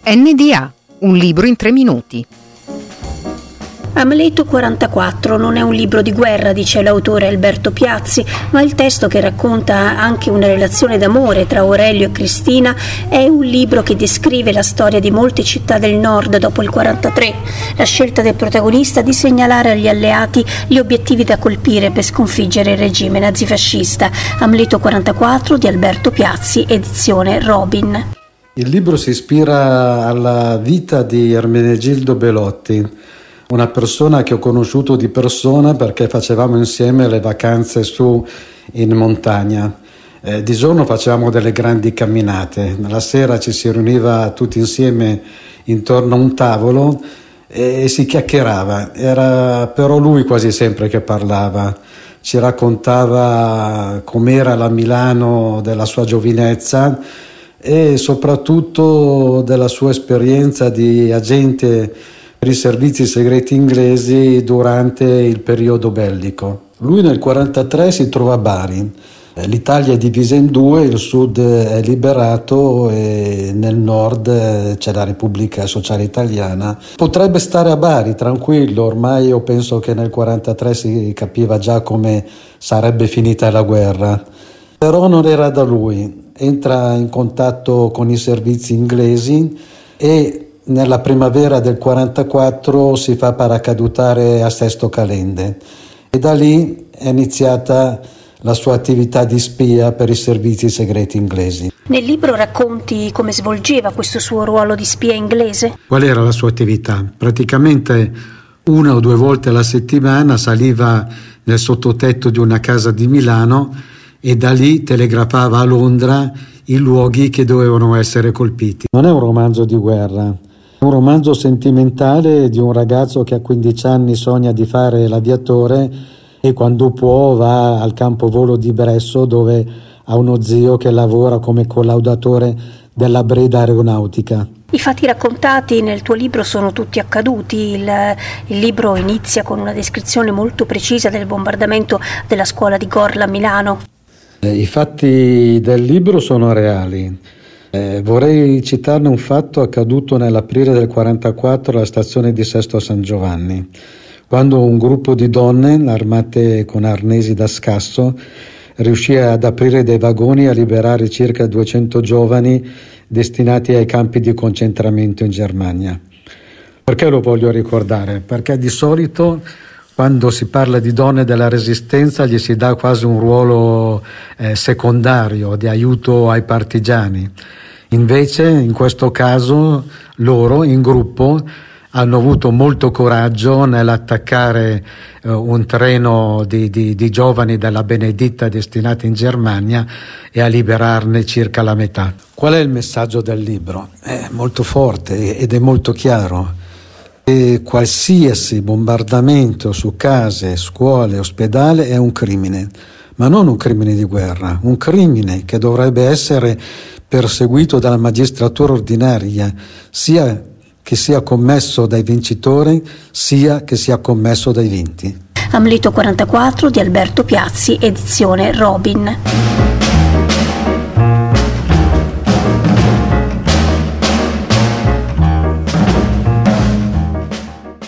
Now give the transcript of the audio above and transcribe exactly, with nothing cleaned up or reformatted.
N D A, un libro in tre minuti. Amleto quarantaquattro non è un libro di guerra, dice l'autore Alberto Piazzi, ma il testo, che racconta anche una relazione d'amore tra Aurelio e Cristina, è un libro che descrive la storia di molte città del nord dopo il quarantatré, la scelta del protagonista di segnalare agli alleati gli obiettivi da colpire per sconfiggere il regime nazifascista. Amleto quarantaquattro di Alberto Piazzi, edizione Robin. Il libro si ispira alla vita di Ermenegildo Belotti, una persona che ho conosciuto di persona perché facevamo insieme le vacanze su in montagna. Eh, di giorno facevamo delle grandi camminate, la sera ci si riuniva tutti insieme intorno a un tavolo e, e si chiacchierava. Era però lui quasi sempre che parlava, ci raccontava com'era la Milano della sua giovinezza e soprattutto della sua esperienza di agente per i servizi segreti inglesi durante il periodo bellico. Lui nel quarantatré si trova a Bari. L'Italia è divisa in due, il sud è liberato e nel nord c'è la Repubblica Sociale Italiana. Potrebbe stare a Bari tranquillo, ormai io penso che nel quarantatré si capiva già come sarebbe finita la guerra. Però non era da lui, entra in contatto con i servizi inglesi e nella primavera del quarantaquattro si fa paracadutare a Sesto Calende e da lì è iniziata la sua attività di spia per i servizi segreti inglesi. Nel libro racconti come svolgeva questo suo ruolo di spia inglese? Qual era la sua attività? Praticamente una o due volte alla settimana saliva nel sottotetto di una casa di Milano e da lì telegrafava a Londra i luoghi che dovevano essere colpiti. Non è un romanzo di guerra. Un romanzo sentimentale di un ragazzo che a quindici anni sogna di fare l'aviatore e quando può va al campo volo di Bresso, dove ha uno zio che lavora come collaudatore della Breda Aeronautica. I fatti raccontati nel tuo libro sono tutti accaduti. Il, il libro inizia con una descrizione molto precisa del bombardamento della scuola di Gorla a Milano. I fatti del libro sono reali. Eh, vorrei citarne un fatto accaduto nell'aprile del quarantaquattro alla stazione di Sesto San Giovanni, quando un gruppo di donne armate con arnesi da scasso riuscì ad aprire dei vagoni e a liberare circa duecento giovani destinati ai campi di concentramento in Germania. Perché lo voglio ricordare? Perché di solito quando si parla di donne della resistenza gli si dà quasi un ruolo eh, secondario di aiuto ai partigiani. Invece in questo caso loro in gruppo hanno avuto molto coraggio nell'attaccare eh, un treno di, di, di giovani della Benedetta destinati in Germania e a liberarne circa la metà. Qual è il messaggio del libro? È molto forte ed è molto chiaro. E qualsiasi bombardamento su case, scuole, ospedali è un crimine, ma non un crimine di guerra, un crimine che dovrebbe essere perseguito dalla magistratura ordinaria, sia che sia commesso dai vincitori, sia che sia commesso dai vinti. Amleto quarantaquattro di Alberto Piazzi, edizione Robin.